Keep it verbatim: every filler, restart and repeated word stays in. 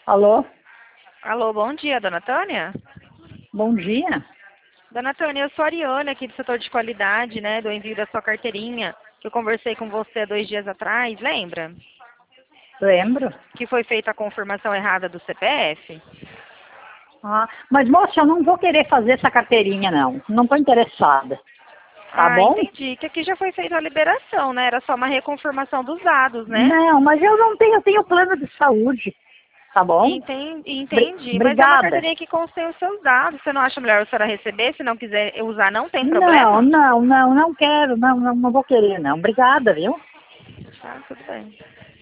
Alô? Alô, bom dia, dona Tânia? Bom dia. Dona Tânia, eu sou a Ariane, aqui do setor de qualidade, né, do envio da sua carteirinha, que eu conversei com você há dois dias atrás, lembra? Lembro. Que foi feita a confirmação errada do C P F? Ah, mas, moça, eu não vou querer fazer essa carteirinha, não. Não estou interessada. Tá Ah, bom? entendi, que aqui já foi feita a liberação, né? Era só uma reconfirmação dos dados, né? Não, mas eu não tenho, eu tenho plano de saúde. Tá bom? Entendi, Bri- entendi, mas é uma Obrigada. carteirinha que contém os seus dados. Você não acha melhor a senhora receber? Se não quiser usar, não tem Não, problema? não, não, não quero. Não, não, não vou querer, não. Obrigada, viu? Tá, tudo bem.